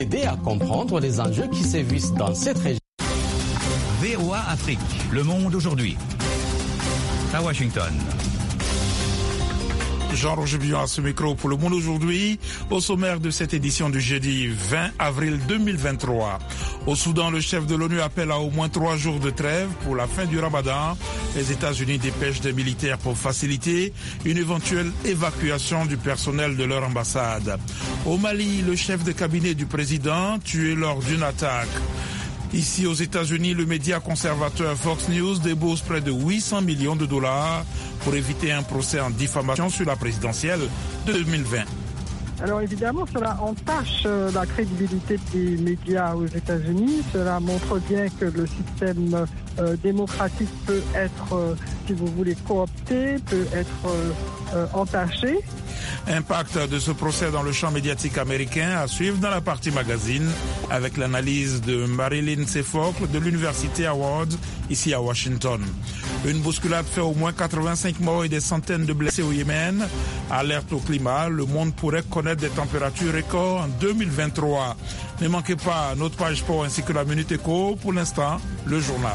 Aider à comprendre les enjeux qui sévissent dans cette région. VOA Afrique, le monde aujourd'hui. À Washington. Jean-Roger Bion à ce micro pour Le Monde aujourd'hui. Au sommaire de cette édition du jeudi 20 avril 2023. Au Soudan, le chef de l'ONU appelle à au moins 3 jours de trêve pour la fin du Ramadan. Les États-Unis dépêchent des militaires pour faciliter une éventuelle évacuation du personnel de leur ambassade. Au Mali, le chef de cabinet du président tué lors d'une attaque. Ici aux États-Unis, le média conservateur Fox News débourse près de 800 millions de dollars pour éviter un procès en diffamation sur la présidentielle de 2020. Alors évidemment, cela entache la crédibilité des médias aux États-Unis. Cela montre bien que le système démocratique peut être, si vous voulez, coopté, peut être entaché. Impact de ce procès dans le champ médiatique américain à suivre dans la partie magazine avec l'analyse de Marilyn Sefocle de l'Université Howard ici à Washington. Une bousculade fait au moins 85 morts et des centaines de blessés au Yémen. Alerte au climat, le monde pourrait connaître des températures records en 2023. Ne manquez pas notre page sport ainsi que la Minute Éco. Pour l'instant, le journal.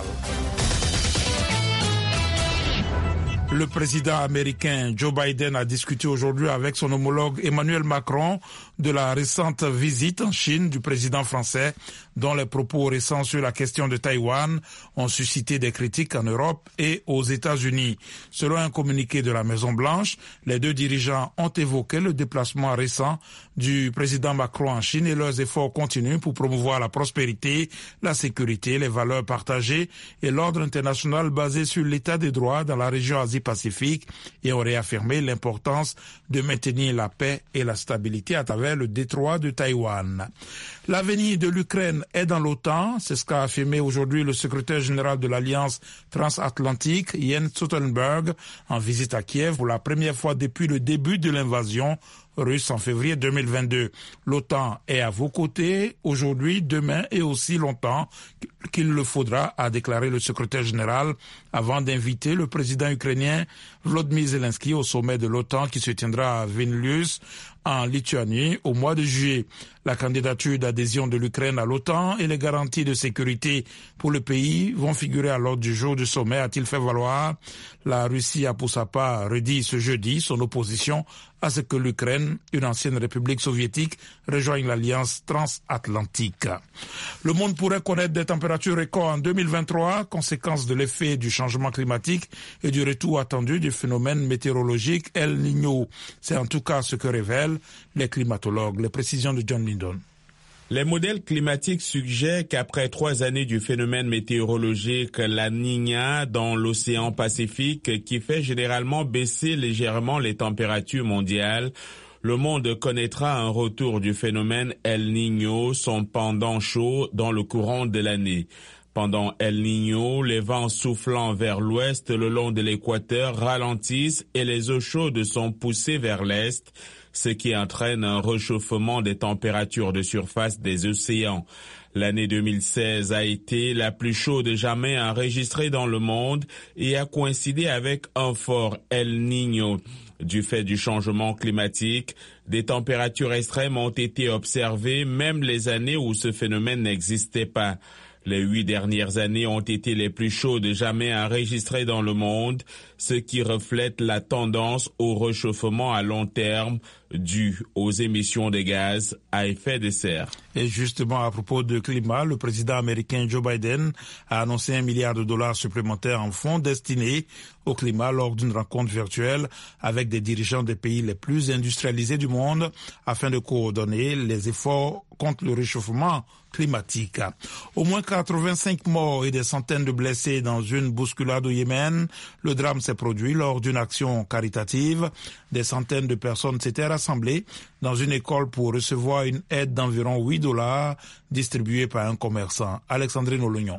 Le président américain Joe Biden a discuté aujourd'hui avec son homologue Emmanuel Macron de la récente visite en Chine du président français, dont les propos récents sur la question de Taïwan ont suscité des critiques en Europe et aux États-Unis. Selon un communiqué de la Maison-Blanche, les deux dirigeants ont évoqué le déplacement récent du président Macron en Chine et leurs efforts continus pour promouvoir la prospérité, la sécurité, les valeurs partagées et l'ordre international basé sur l'état des droits dans la région Asie-Pacifique et ont réaffirmé l'importance de maintenir la paix et la stabilité à travers le détroit de Taïwan. L'avenir de l'Ukraine est dans l'OTAN, c'est ce qu'a affirmé aujourd'hui le secrétaire général de l'Alliance transatlantique, Jens Stoltenberg, en visite à Kiev pour la première fois depuis le début de l'invasion russe en février 2022. L'OTAN est à vos côtés aujourd'hui, demain et aussi longtemps qu'il le faudra, a déclaré le secrétaire général avant d'inviter le président ukrainien Volodymyr Zelensky au sommet de l'OTAN qui se tiendra à Vilnius en Lituanie au mois de juillet. La candidature d'adhésion de l'Ukraine à l'OTAN et les garanties de sécurité pour le pays vont figurer à l'ordre du jour du sommet, a-t-il fait valoir. La Russie a pour sa part redit ce jeudi son opposition à ce que l'Ukraine, une ancienne république soviétique, rejoigne l'alliance transatlantique. Le monde pourrait connaître des températures records en 2023, conséquence de l'effet du changement climatique et du retour attendu du phénomène météorologique El Niño. C'est en tout cas ce que révèlent les climatologues. Les précisions de John Lindon. Les modèles climatiques suggèrent qu'après 3 années du phénomène météorologique La Niña dans l'océan Pacifique, qui fait généralement baisser légèrement les températures mondiales, le monde connaîtra un retour du phénomène El Niño, son pendant chaud, dans le courant de l'année. Pendant El Niño, les vents soufflant vers l'ouest le long de l'équateur ralentissent et les eaux chaudes sont poussées vers l'est, ce qui entraîne un réchauffement des températures de surface des océans. L'année 2016 a été la plus chaude jamais enregistrée dans le monde et a coïncidé avec un fort El Niño. Du fait du changement climatique, des températures extrêmes ont été observées même les années où ce phénomène n'existait pas. Les 8 dernières années ont été les plus chaudes jamais enregistrées dans le monde, ce qui reflète la tendance au réchauffement à long terme dû aux émissions de gaz à effet de serre. Et justement, à propos de climat, le président américain Joe Biden a annoncé $1 milliard supplémentaires en fonds destinés au climat lors d'une rencontre virtuelle avec des dirigeants des pays les plus industrialisés du monde afin de coordonner les efforts contre le réchauffement climatique. Au moins 85 morts et des centaines de blessés dans une bousculade au Yémen. Le drame s'est produit lors d'une action caritative. Des centaines de personnes s'étaient rassemblées dans une école pour recevoir une aide d'environ $8 distribuée par un commerçant. Alexandrine Olognon.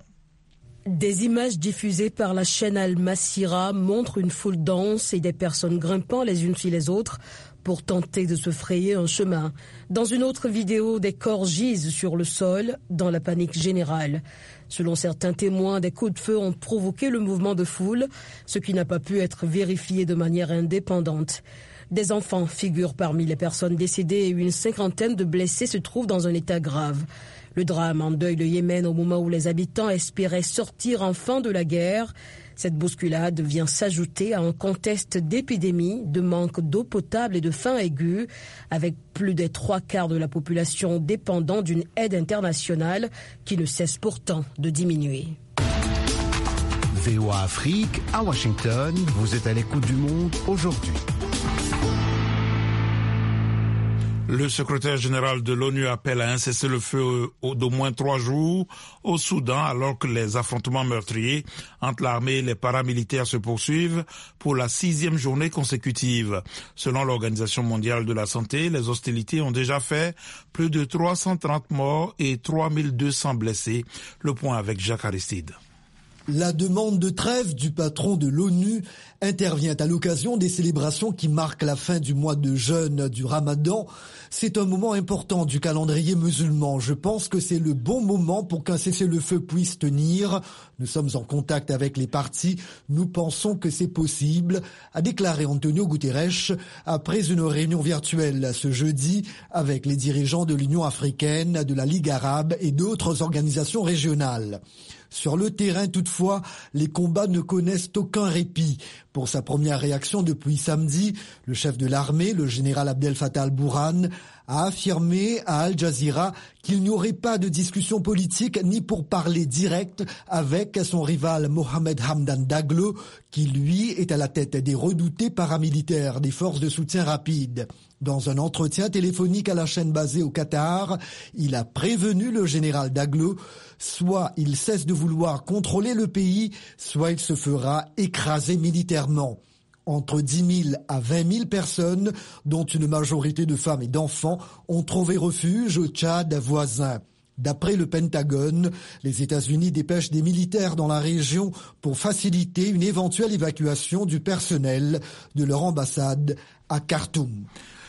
Des images diffusées par la chaîne Al Masira montrent une foule dense et des personnes grimpant les unes sur les autres pour tenter de se frayer un chemin. Dans une autre vidéo, des corps gisent sur le sol dans la panique générale. Selon certains témoins, des coups de feu ont provoqué le mouvement de foule, ce qui n'a pas pu être vérifié de manière indépendante. Des enfants figurent parmi les personnes décédées et une cinquantaine de blessés se trouvent dans un état grave. Le drame endeuille le Yémen au moment où les habitants espéraient sortir enfin de la guerre. Cette bousculade vient s'ajouter à un contexte d'épidémie, de manque d'eau potable et de faim aiguë, avec plus des 3/4 de la population dépendant d'une aide internationale qui ne cesse pourtant de diminuer. VOA Afrique, à Washington, vous êtes à l'écoute du monde aujourd'hui. Le secrétaire général de l'ONU appelle à un cessez-le-feu d'au moins 3 jours au Soudan alors que les affrontements meurtriers entre l'armée et les paramilitaires se poursuivent pour la 6e journée consécutive. Selon l'Organisation mondiale de la santé, les hostilités ont déjà fait plus de 330 morts et 3200 blessés. Le point avec Jacques Aristide. La demande de trêve du patron de l'ONU intervient à l'occasion des célébrations qui marquent la fin du mois de jeûne du Ramadan. C'est un moment important du calendrier musulman. Je pense que c'est le bon moment pour qu'un cessez-le-feu puisse tenir. Nous sommes en contact avec les parties. Nous pensons que c'est possible, a déclaré Antonio Guterres après une réunion virtuelle ce jeudi avec les dirigeants de l'Union africaine, de la Ligue arabe et d'autres organisations régionales. Sur le terrain, toutefois, les combats ne connaissent aucun répit. Pour sa première réaction depuis samedi, le chef de l'armée, le général Abdel Fattah al-Burhan, a affirmé à Al Jazeera qu'il n'y aurait pas de discussion politique ni pour parler direct avec son rival Mohamed Hamdan Daglo, qui lui est à la tête des redoutés paramilitaires des forces de soutien rapide. Dans un entretien téléphonique à la chaîne basée au Qatar, il a prévenu le général Daglo, soit il cesse de vouloir contrôler le pays, soit il se fera écraser militairement. Entre 10 000 à 20 000 personnes, dont une majorité de femmes et d'enfants, ont trouvé refuge au Tchad voisin. D'après le Pentagone, les États-Unis dépêchent des militaires dans la région pour faciliter une éventuelle évacuation du personnel de leur ambassade à Khartoum.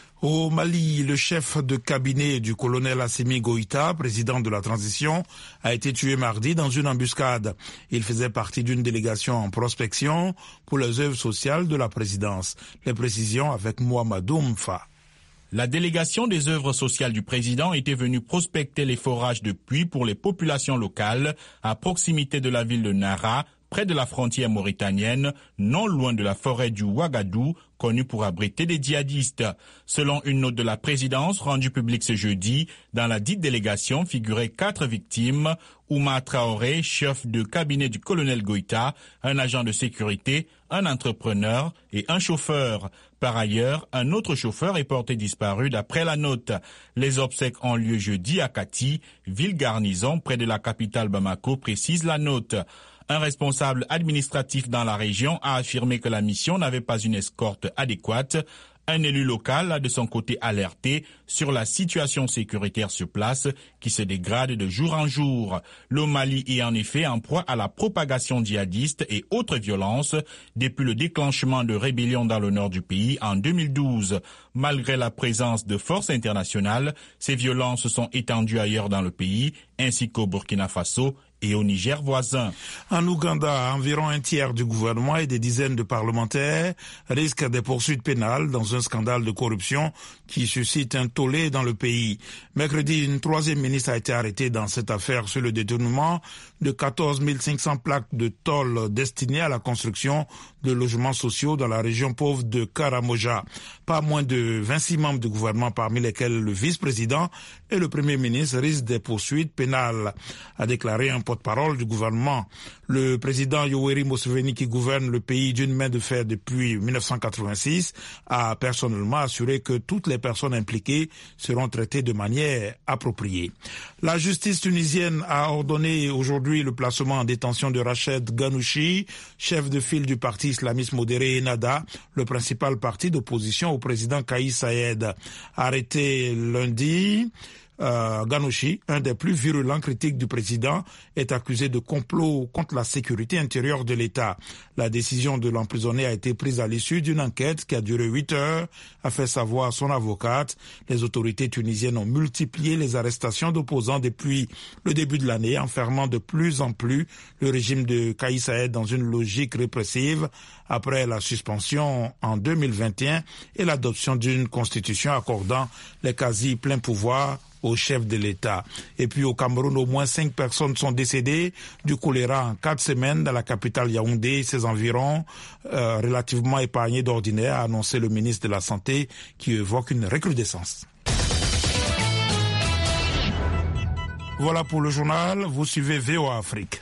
Au Mali, le chef de cabinet du colonel Assimi Goïta, président de la transition, a été tué mardi dans une embuscade. Il faisait partie d'une délégation en prospection pour les œuvres sociales de la présidence. Les précisions avec Mohamedou Mfa. La délégation des œuvres sociales du président était venue prospecter les forages de puits pour les populations locales à proximité de la ville de Nara, près de la frontière mauritanienne, non loin de la forêt du Ouagadou, connue pour abriter des djihadistes. Selon une note de la présidence rendue publique ce jeudi, dans la dite délégation figuraient 4 victimes, Ouma Traoré, chef de cabinet du colonel Goïta, un agent de sécurité, un entrepreneur et un chauffeur. Par ailleurs, un autre chauffeur est porté disparu d'après la note. Les obsèques ont lieu jeudi à Kati, ville garnison près de la capitale Bamako, précise la note. Un responsable administratif dans la région a affirmé que la mission n'avait pas une escorte adéquate. Un élu local a de son côté alerté sur la situation sécuritaire sur place qui se dégrade de jour en jour. Le Mali est en effet en proie à la propagation djihadiste et autres violences depuis le déclenchement de rébellions dans le nord du pays en 2012. Malgré la présence de forces internationales, ces violences se sont étendues ailleurs dans le pays, ainsi qu'au Burkina Faso et au Niger voisin. En Ouganda, environ un tiers du gouvernement et des dizaines de parlementaires risquent des poursuites pénales dans un scandale de corruption qui suscite un tollé dans le pays. Mercredi, une 3e ministre a été arrêtée dans cette affaire sur le détournement de 14 500 plaques de tôle destinées à la construction de logements sociaux dans la région pauvre de Karamoja. Pas moins de 26 membres du gouvernement, parmi lesquels le vice-président et le premier ministre, risquent des poursuites pénales, a déclaré un porte-parole du gouvernement. Le président Yoweri Museveni, qui gouverne le pays d'une main de fer depuis 1986, a personnellement assuré que toutes les personnes impliquées seront traitées de manière appropriée. La justice tunisienne a ordonné aujourd'hui le placement en détention de Rached Ghannouchi, chef de file du parti islamiste modéré Ennahda, le principal parti d'opposition au président Kais Saied. Arrêté lundi, Ghannouchi, un des plus virulents critiques du président, est accusé de complot contre la sécurité intérieure de l'État. La décision de l'emprisonner a été prise à l'issue d'une enquête qui a duré 8 heures, a fait savoir son avocate. Les autorités tunisiennes ont multiplié les arrestations d'opposants depuis le début de l'année, enfermant de plus en plus le régime de Kais Saied dans une logique répressive après la suspension en 2021 et l'adoption d'une constitution accordant les quasi pleins pouvoirs au chef de l'État. Et puis au Cameroun, au moins 5 personnes sont décédées du choléra en 4 semaines dans la capitale Yaoundé et ses environs, relativement épargnés d'ordinaire, a annoncé le ministre de la Santé, qui évoque une recrudescence. Voilà pour le journal, vous suivez VOA Afrique.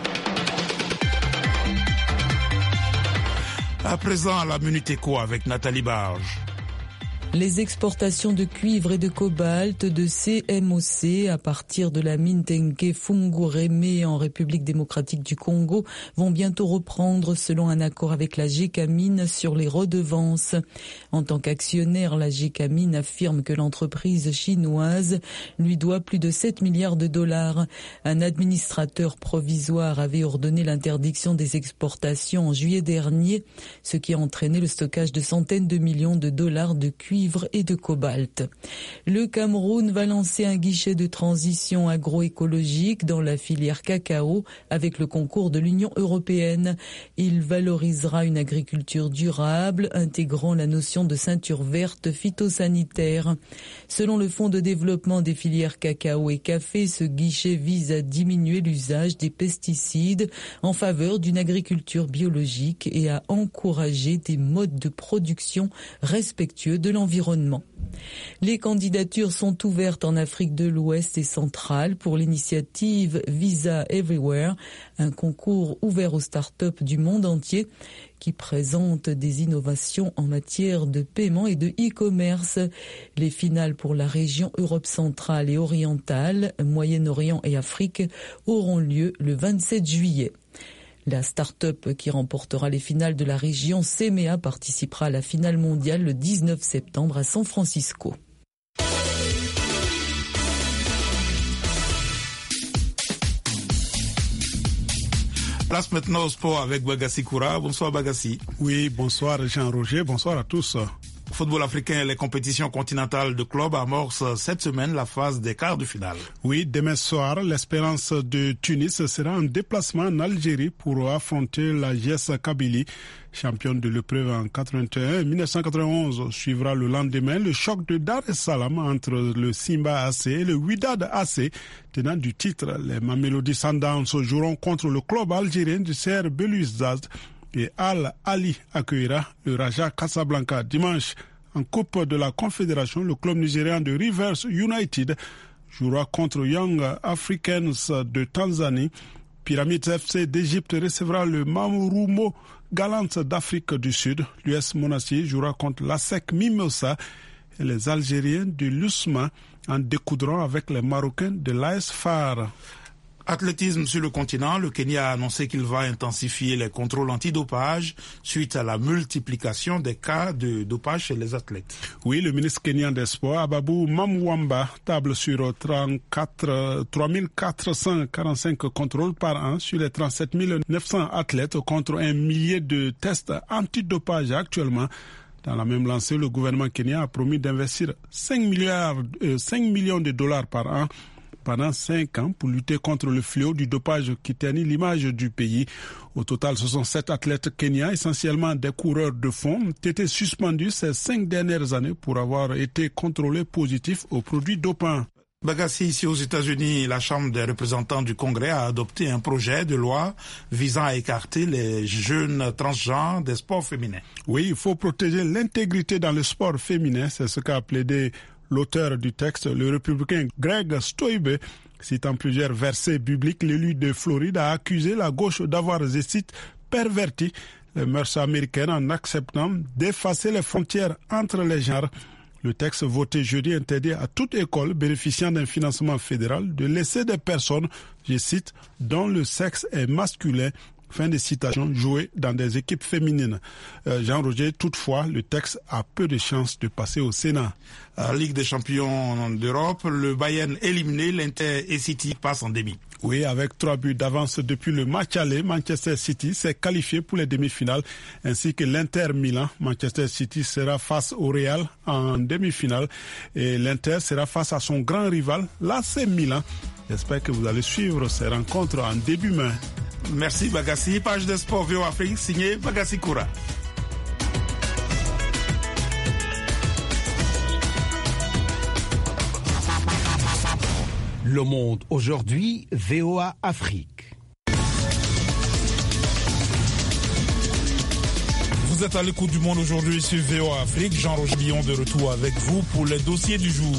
À présent, la Minute Éco avec Nathalie Barge. Les exportations de cuivre et de cobalt de CMOC à partir de la mine Tenke Fungurume en République démocratique du Congo vont bientôt reprendre selon un accord avec la Gécamine sur les redevances. En tant qu'actionnaire, la Gécamine affirme que l'entreprise chinoise lui doit plus de 7 milliards de dollars. Un administrateur provisoire avait ordonné l'interdiction des exportations en juillet dernier, ce qui a entraîné le stockage de centaines de millions de dollars de cuivre et de cobalt. Le Cameroun va lancer un guichet de transition agroécologique dans la filière cacao avec le concours de l'Union européenne. Il valorisera une agriculture durable, intégrant la notion de ceinture verte phytosanitaire. Selon le Fonds de développement des filières cacao et café, ce guichet vise à diminuer l'usage des pesticides en faveur d'une agriculture biologique et à encourager des modes de production respectueux de l'environnement. Les candidatures sont ouvertes en Afrique de l'Ouest et centrale pour l'initiative Visa Everywhere, un concours ouvert aux startups du monde entier qui présente des innovations en matière de paiement et de e-commerce. Les finales pour la région Europe centrale et orientale, Moyen-Orient et Afrique auront lieu le 27 juillet. La start-up qui remportera les finales de la région CEMEA participera à la finale mondiale le 19 septembre à San Francisco. Place maintenant au sport avec Bagassi Koura. Bonsoir Bagassi. Oui, bonsoir Jean-Roger, bonsoir à tous. Football africain et les compétitions continentales de clubs amorcent cette semaine la phase des quarts de finale. Oui, demain soir, l'Espérance de Tunis sera en déplacement en Algérie pour affronter la GS Kabylie, championne de l'épreuve en 81. 1991 suivra le lendemain le choc de Dar es Salaam entre le Simba AC et le Wydad AC, tenant du titre. Les Mamelodi Sundowns joueront contre le club algérien du CR Belouizdad et Al Ali accueillera le Raja Casablanca. Dimanche, en Coupe de la Confédération, le club nigérian de Rivers United jouera contre Young Africans de Tanzanie. Pyramids FC d'Égypte recevra le Mamurumo Gallants d'Afrique du Sud. L'US Monastir jouera contre l'ASEC Mimosa et les Algériens de l'USMA en découdront avec les Marocains de l'AS FAR. Athlétisme sur le continent, le Kenya a annoncé qu'il va intensifier les contrôles antidopage suite à la multiplication des cas de dopage chez les athlètes. Oui, le ministre kenyan des Sports, Ababu Mamwamba, table sur 3445 contrôles par an sur les 37 900 athlètes contre 1 millier de tests antidopage actuellement. Dans la même lancée, le gouvernement kenyan a promis d'investir 5 millions de dollars par an pendant 5 ans pour lutter contre le fléau du dopage qui ternit l'image du pays. Au total, 67 athlètes kenyans, essentiellement des coureurs de fond, ont été suspendus ces 5 dernières années pour avoir été contrôlés positifs aux produits dopants. Bagassi, ici aux États-Unis, la Chambre des représentants du Congrès a adopté un projet de loi visant à écarter les jeunes transgenres des sports féminins. Oui, il faut protéger l'intégrité dans le sport féminin, c'est ce qu'a plaidé l'auteur du texte, le républicain Greg Stoiber. Citant plusieurs versets bibliques, l'élu de Floride a accusé la gauche d'avoir, je cite, perverti les mœurs américaines en acceptant d'effacer les frontières entre les genres. Le texte voté jeudi interdit à toute école bénéficiant d'un financement fédéral de laisser des personnes, je cite, dont le sexe est masculin Fin de citation, joué dans des équipes féminines. Jean-Roger, toutefois, le texte a peu de chances de passer au Sénat. Ligue des champions d'Europe, le Bayern éliminé, l'Inter et City passent en demi. Oui, avec 3 buts d'avance depuis le match aller, Manchester City s'est qualifié pour les demi-finales, ainsi que l'Inter Milan. Manchester City sera face au Real en demi-finale et l'Inter sera face à son grand rival, l'AC Milan. J'espère que vous allez suivre ces rencontres en début mai. Merci Bagassi. Page de sport VOA Afrique, signé Bagassi Koura. Le Monde aujourd'hui, VOA Afrique. Vous êtes à l'écoute du Monde aujourd'hui sur VOA Afrique. Jean-Roger Billon de retour avec vous pour les dossiers du jour.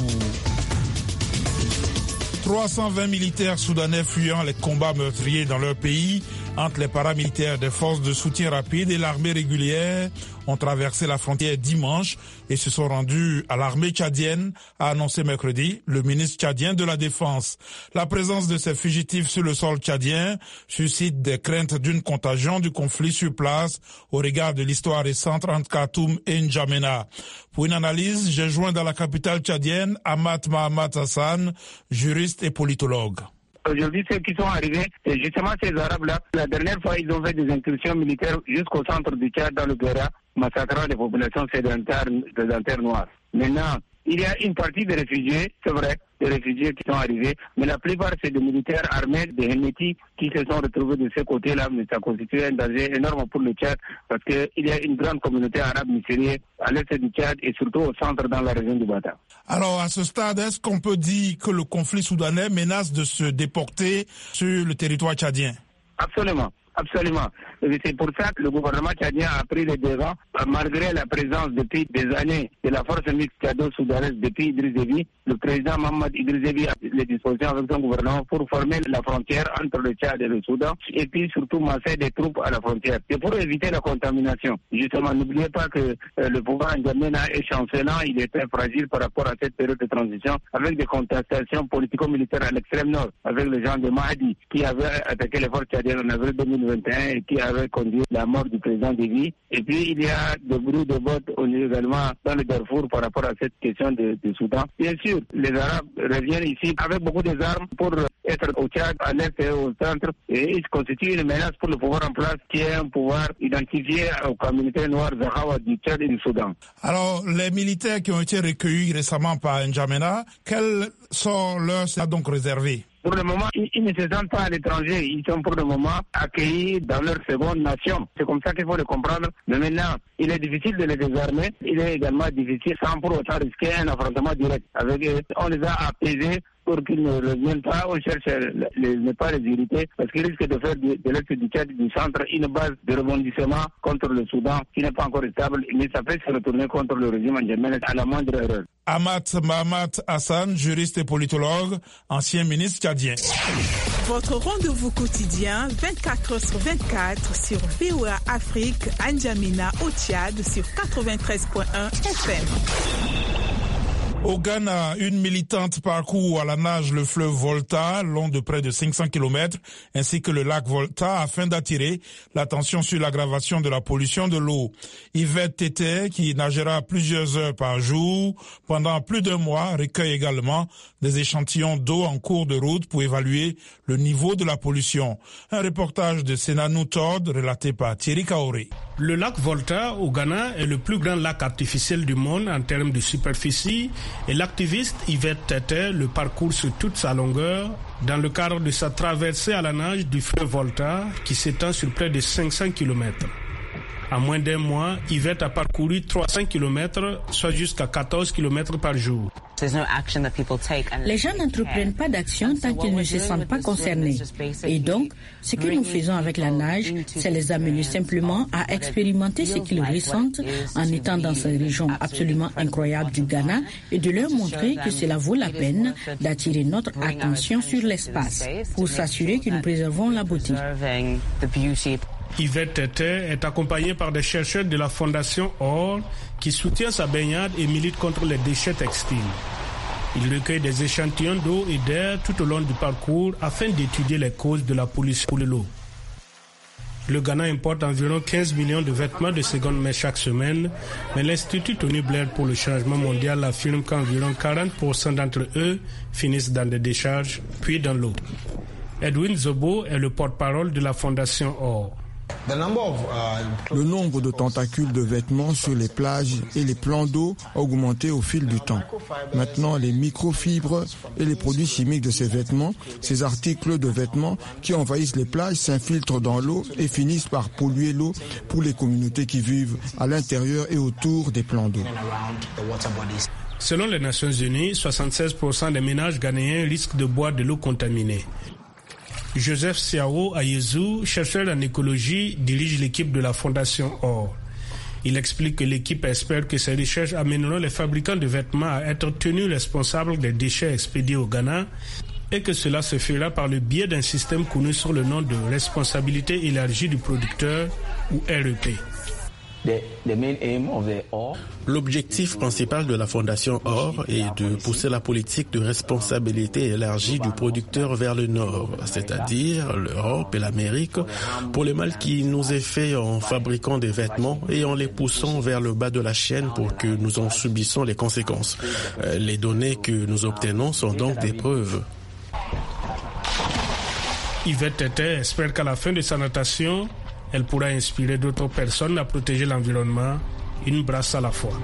320 militaires soudanais fuyant les combats meurtriers dans leur pays entre les paramilitaires des forces de soutien rapide et l'armée régulière ont traversé la frontière dimanche et se sont rendus à l'armée tchadienne, a annoncé mercredi le ministre tchadien de la Défense. La présence de ces fugitifs sur le sol tchadien suscite des craintes d'une contagion du conflit sur place au regard de l'histoire récente entre Khartoum et N'Djamena. Pour une analyse, j'ai joint dans la capitale tchadienne Amat Mahamat Hassan, juriste et politologue. Aujourd'hui, ceux qui sont arrivés, c'est justement ces Arabes-là. La dernière fois, ils ont fait des incursions militaires jusqu'au centre du Tchad, dans le Guéra, massacrant les populations sédentaires noires. Maintenant, il y a une partie des réfugiés, c'est vrai, des réfugiés qui sont arrivés, mais la plupart, c'est des militaires armés, des Hemeti, qui se sont retrouvés de ce côté-là, mais ça constitue un danger énorme pour le Tchad, parce qu'il y a une grande communauté arabe misérieux à l'est du Tchad et surtout au centre dans la région du Bata. Alors, à ce stade, est-ce qu'on peut dire que le conflit soudanais menace de se déporter sur le territoire tchadien? Absolument. Absolument. Et c'est pour ça que le gouvernement tchadien a pris les devants, malgré la présence depuis des années de la force mixte tchado-soudanaise depuis Idriss Déby. Le président Mohamed Idriss Déby a les dispositions avec son gouvernement pour former la frontière entre le Tchad et le Soudan et puis surtout masser des troupes à la frontière. C'est pour éviter la contamination. Justement, n'oubliez pas que le pouvoir N'Djamena est chancelant, il est très fragile par rapport à cette période de transition avec des contestations politico-militaires à l'extrême nord, avec les gens de Mahdi qui avaient attaqué les forces tchadiennes en avril 2021 et qui avait conduit la mort du président Déby. Et puis il y a des bruits de vote également dans le Darfour par rapport à cette question du Soudan. Bien sûr, les Arabes reviennent ici avec beaucoup d'armes pour être au Tchad, à l'est et au centre, et ils constituent une menace pour le pouvoir en place qui est un pouvoir identifié aux communautés noires Zahawa du Tchad et du Soudan. Alors, les militaires qui ont été recueillis récemment par N'Djamena, quel sort leur sera donc réservé? Pour le moment, ils ne se sentent pas à l'étranger. Ils sont pour le moment accueillis dans leur seconde nation. C'est comme ça qu'il faut le comprendre. Mais maintenant, il est difficile de les désarmer. Il est également difficile, sans pour autant risquer un affrontement direct avec eux. On les a apaisés pour qu'ils ne reviennent pas. On cherche ne pas les irriter parce qu'ils risquent de faire de l'est du Tchad, du centre, une base de rebondissement contre le Soudan qui n'est pas encore stable. Mais ça peut se retourner contre le régime N'Djamena à la moindre erreur. Amat Mahamat Hassan, juriste et politologue, ancien ministre tchadien. Votre rendez-vous quotidien, 24h/24 sur VOA Afrique, N'Djamena au Tchad sur 93.1 FM. Au Ghana, une militante parcourt à la nage le fleuve Volta, long de près de 500 km, ainsi que le lac Volta, afin d'attirer l'attention sur l'aggravation de la pollution de l'eau. Yvette Tété, qui nagera plusieurs heures par jour pendant plus d'un mois, recueille également des échantillons d'eau en cours de route pour évaluer le niveau de la pollution. Un reportage de Senanou Todd, relaté par Thierry Kaoré. Le lac Volta, au Ghana, est le plus grand lac artificiel du monde en termes de superficie. Et l'activiste Yvette Tété le parcourt sur toute sa longueur dans le cadre de sa traversée à la nage du fleuve Volta qui s'étend sur près de 500 km. En moins d'un mois, Yvette a parcouru 300 km, soit jusqu'à 14 km par jour. Les gens n'entreprennent pas d'action tant qu'ils ne se sentent pas concernés. Et donc, ce que nous faisons avec la nage, c'est les amener simplement à expérimenter ce qu'ils ressentent en étant dans cette région absolument incroyable du Ghana et de leur montrer que cela vaut la peine d'attirer notre attention sur l'espace pour s'assurer que nous préservons la beauté. Yvette Tété est accompagnée par des chercheurs de la Fondation OR qui soutient sa baignade et milite contre les déchets textiles. Il recueille des échantillons d'eau et d'air tout au long du parcours afin d'étudier les causes de la pollution de l'eau. Le Ghana importe environ 15 millions de vêtements de seconde main chaque semaine, mais l'Institut Tony Blair pour le changement mondial affirme qu'environ 40% d'entre eux finissent dans des décharges, puis dans l'eau. Edwin Zobo est le porte-parole de la Fondation Or. Le nombre de tentacules de vêtements sur les plages et les plans d'eau a augmenté au fil du temps. Maintenant, les microfibres et les produits chimiques de ces vêtements, ces articles de vêtements qui envahissent les plages, s'infiltrent dans l'eau et finissent par polluer l'eau pour les communautés qui vivent à l'intérieur et autour des plans d'eau. Selon les Nations Unies, 76% des ménages ghanéens risquent de boire de l'eau contaminée. Joseph Siao Ayezou, chercheur en écologie, dirige l'équipe de la Fondation Or. Il explique que l'équipe espère que ces recherches amèneront les fabricants de vêtements à être tenus responsables des déchets expédiés au Ghana et que cela se fera par le biais d'un système connu sous le nom de responsabilité élargie du producteur ou REP. L'objectif principal de la Fondation Or est de pousser la politique de responsabilité élargie du producteur vers le Nord, c'est-à-dire l'Europe et l'Amérique, pour le mal qui nous est fait en fabriquant des vêtements et en les poussant vers le bas de la chaîne pour que nous en subissons les conséquences. Les données que nous obtenons sont donc des preuves. Yvette Tété espère qu'à la fin de sa natation, elle pourra inspirer d'autres personnes à protéger l'environnement, une brasse à la fois.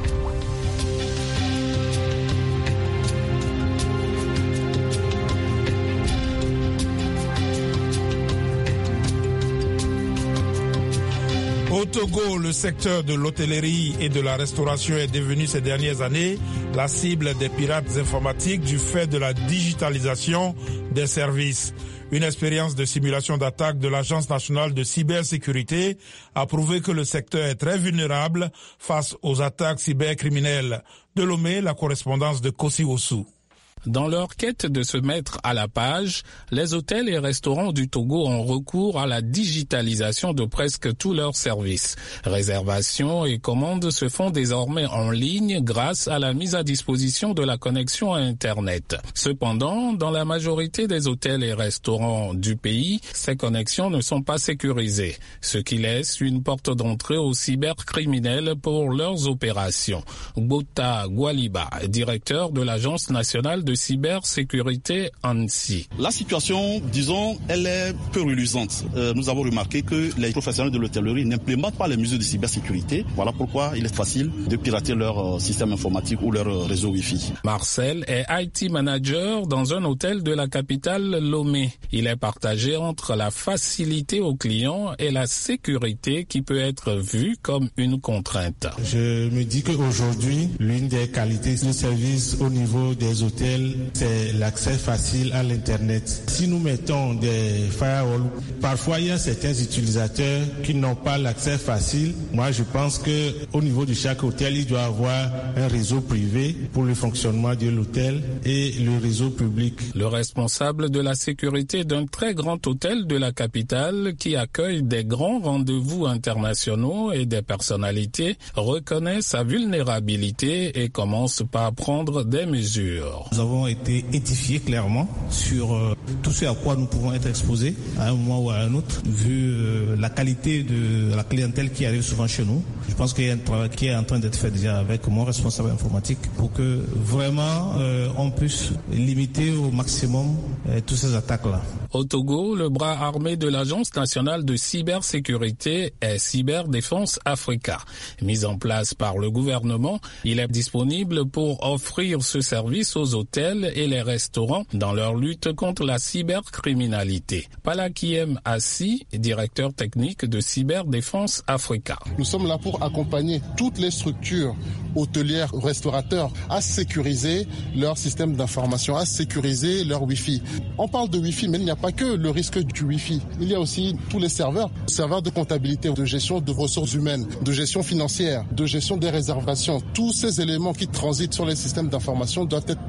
Au Togo, le secteur de l'hôtellerie et de la restauration est devenu ces dernières années la cible des pirates informatiques du fait de la digitalisation des services. Une expérience de simulation d'attaque de l'Agence nationale de cybersécurité a prouvé que le secteur est très vulnérable face aux attaques cybercriminelles. De Lomé, la correspondance de Kossi Ossou. Dans leur quête de se mettre à la page, les hôtels et restaurants du Togo ont recours à la digitalisation de presque tous leurs services. Réservations et commandes se font désormais en ligne grâce à la mise à disposition de la connexion à Internet. Cependant, dans la majorité des hôtels et restaurants du pays, ces connexions ne sont pas sécurisées, ce qui laisse une porte d'entrée aux cybercriminels pour leurs opérations. Bota Gwaliba, directeur de l'Agence nationale de cybersécurité ANSSI. La situation, disons, elle est peu reluisante. Nous avons remarqué que les professionnels de l'hôtellerie n'implémentent pas les mesures de cybersécurité. Voilà pourquoi il est facile de pirater leur système informatique ou leur réseau Wi-Fi. Marcel est IT manager dans un hôtel de la capitale Lomé. Il est partagé entre la facilité aux clients et la sécurité qui peut être vue comme une contrainte. Je me dis qu'aujourd'hui, l'une des qualités du service au niveau des hôtels, c'est l'accès facile à l'Internet. Si nous mettons des firewalls, parfois il y a certains utilisateurs qui n'ont pas l'accès facile. Moi, je pense qu'au niveau de chaque hôtel, il doit avoir un réseau privé pour le fonctionnement de l'hôtel et le réseau public. Le responsable de la sécurité d'un très grand hôtel de la capitale qui accueille des grands rendez-vous internationaux et des personnalités reconnaît sa vulnérabilité et commence par prendre des mesures. Nous avons été édifiés clairement sur tout ce à quoi nous pouvons être exposés à un moment ou à un autre, vu la qualité de la clientèle qui arrive souvent chez nous. Je pense qu'il y a un travail qui est en train d'être fait déjà avec mon responsable informatique pour que vraiment on puisse limiter au maximum toutes ces attaques-là. Au Togo, le bras armé de l'Agence nationale de cybersécurité est Cyberdéfense Africa. Mis en place par le gouvernement, il est disponible pour offrir ce service aux hôtels et les restaurants dans leur lutte contre la cybercriminalité. Palakiem Assi, directeur technique de Cyberdéfense Africa. Nous sommes là pour accompagner toutes les structures hôtelières, restaurateurs à sécuriser leur système d'information, à sécuriser leur Wi-Fi. On parle de Wi-Fi, mais il n'y a pas que le risque du Wi-Fi. Il y a aussi tous les serveurs de comptabilité, de gestion de ressources humaines, de gestion financière, de gestion des réservations. Tous ces éléments qui transitent sur les systèmes d'information doivent être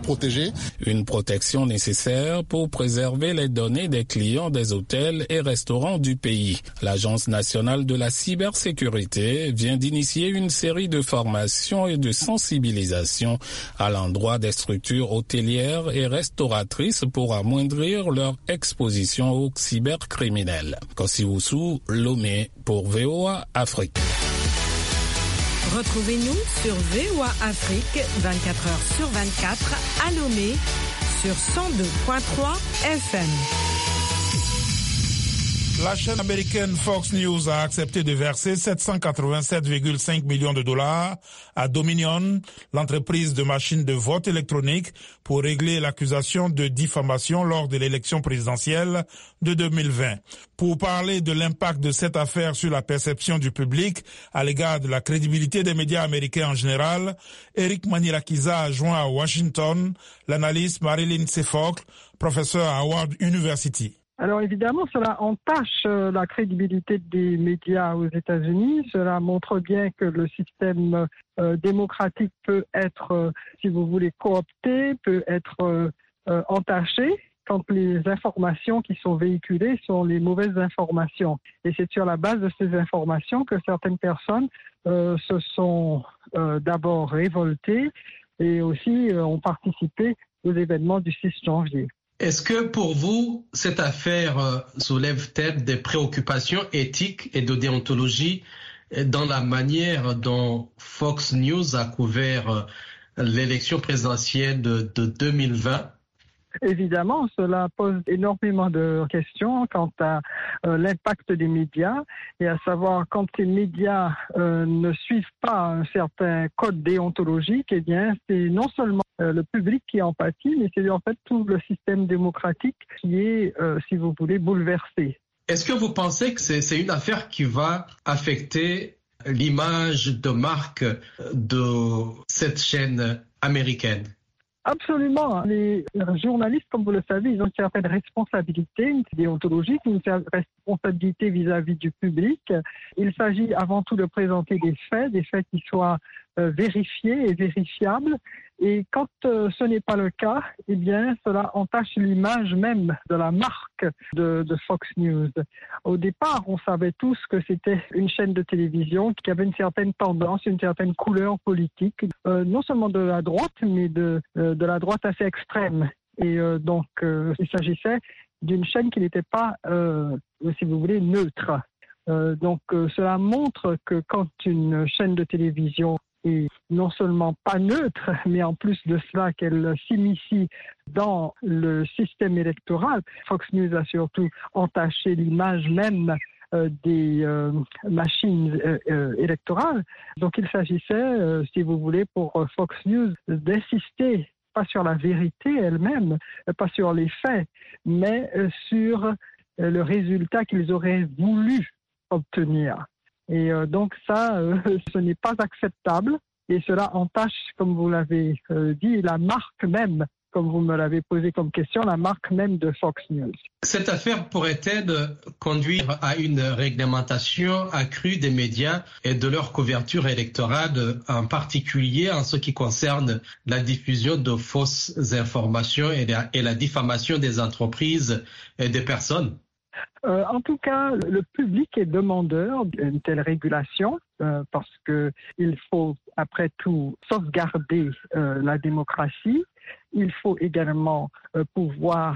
protégés. Une protection nécessaire pour préserver les données des clients des hôtels et restaurants du pays. L'Agence nationale de la cybersécurité vient d'initier une série de formations et de sensibilisation à l'endroit des structures hôtelières et restauratrices pour amoindrir leur exposition aux cybercriminels. Kossiwoussou, Lomé pour VOA Afrique. Retrouvez-nous sur VOA Afrique 24h/24 à Lomé sur 102.3 FM. La chaîne américaine Fox News a accepté de verser 787,5 millions de dollars à Dominion, l'entreprise de machines de vote électronique, pour régler l'accusation de diffamation lors de l'élection présidentielle de 2020. Pour parler de l'impact de cette affaire sur la perception du public à l'égard de la crédibilité des médias américains en général, Eric Manirakiza a joint à Washington l'analyste Marilyn Sefocle, professeur à Howard University. Alors évidemment, cela entache la crédibilité des médias aux États-Unis. Cela montre bien que le système démocratique peut être, si vous voulez, coopté, peut être entaché quand les informations qui sont véhiculées sont les mauvaises informations. Et c'est sur la base de ces informations que certaines personnes se sont d'abord révoltées et aussi ont participé aux événements du 6 janvier. Est-ce que pour vous, cette affaire soulève-t-elle des préoccupations éthiques et de déontologie dans la manière dont Fox News a couvert l'élection présidentielle de 2020? Évidemment, cela pose énormément de questions quant à l'impact des médias et à savoir quand ces médias ne suivent pas un certain code déontologique, eh bien, c'est non seulement le public qui en pâtit, mais c'est en fait tout le système démocratique qui est, si vous voulez, bouleversé. Est-ce que vous pensez que c'est une affaire qui va affecter l'image de marque de cette chaîne américaine? Absolument. Les journalistes, comme vous le savez, ils ont une certaine responsabilité, une déontologique, une certaine responsabilité vis-à-vis du public. Il s'agit avant tout de présenter des faits qui soient vérifiés et vérifiables. Et quand ce n'est pas le cas, eh bien, cela entache l'image même de la marque de Fox News. Au départ, on savait tous que c'était une chaîne de télévision qui avait une certaine tendance, une certaine couleur politique, non seulement de la droite, mais de la droite assez extrême. Et donc, il s'agissait d'une chaîne qui n'était pas, si vous voulez, neutre. Donc, cela montre que quand une chaîne de télévision est non seulement pas neutre, mais en plus de cela qu'elle s'initie dans le système électoral, Fox News a surtout entaché l'image même des machines électorales. Donc il s'agissait, si vous voulez, pour Fox News d'insister pas sur la vérité elle-même, pas sur les faits, mais sur le résultat qu'ils auraient voulu obtenir. Et donc ça, ce n'est pas acceptable et cela entache, comme vous l'avez dit, la marque même, comme vous me l'avez posé comme question, la marque même de Fox News. Cette affaire pourrait-elle conduire à une réglementation accrue des médias et de leur couverture électorale, en particulier en ce qui concerne la diffusion de fausses informations et la diffamation des entreprises et des personnes? En tout cas, le public est demandeur d'une telle régulation parce qu'il faut, après tout, sauvegarder la démocratie. Il faut également pouvoir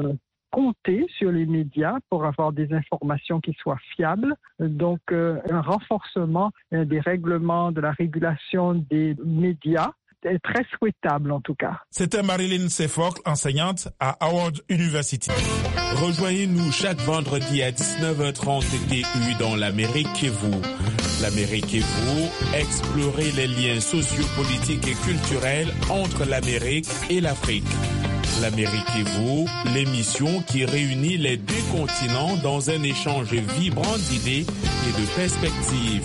compter sur les médias pour avoir des informations qui soient fiables. Donc, un renforcement des règlements de la régulation des médias est très souhaitable en tout cas. C'était Marilyn Sefocle, enseignante à Howard University. Rejoignez-nous chaque vendredi à 19h30 TU dans l'Amérique et vous. L'Amérique et vous, explorez les liens sociopolitiques et culturels entre l'Amérique et l'Afrique. L'Amérique et vous, l'émission qui réunit les deux continents dans un échange vibrant d'idées et de perspectives.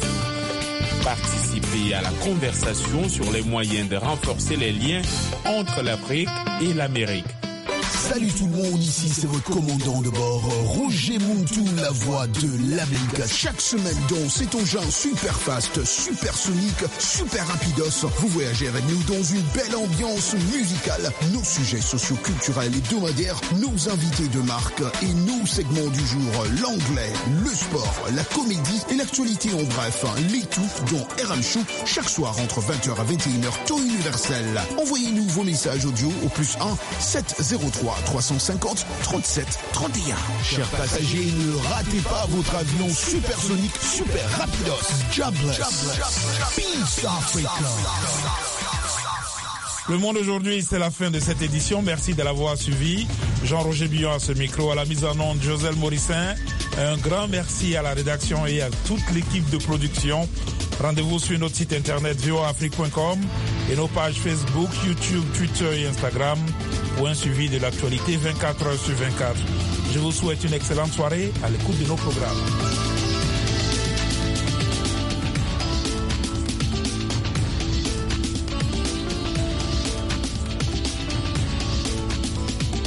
Participez à la conversation sur les moyens de renforcer les liens entre l'Afrique et l'Amérique. Salut tout le monde, ici c'est votre commandant de bord, Roger Muntu, la voix de l'Amérique. Chaque semaine dans cet engin super fast, super sonique, super rapidos, vous voyagez avec nous dans une belle ambiance musicale. Nos sujets socio-culturels et hebdomadaires, nos invités de marque et nos segments du jour, l'anglais, le sport, la comédie et l'actualité en bref. Les tout dans RM Show, chaque soir entre 20h à 21h, temps universel. Envoyez-nous vos messages audio au +1 703 350 37 31. Chers passagers, ne ratez pas votre avion supersonique, super rapidos. Jobless. Peace Africa. Le Monde aujourd'hui, c'est la fin de cette édition. Merci de l'avoir suivi. Jean-Roger Billon à ce micro, à la mise en onde, Joselle Morissin. Un grand merci à la rédaction et à toute l'équipe de production. Rendez-vous sur notre site internet voaafrique.com et nos pages Facebook, YouTube, Twitter et Instagram pour un suivi de l'actualité 24h sur 24. Je vous souhaite une excellente soirée à l'écoute de nos programmes.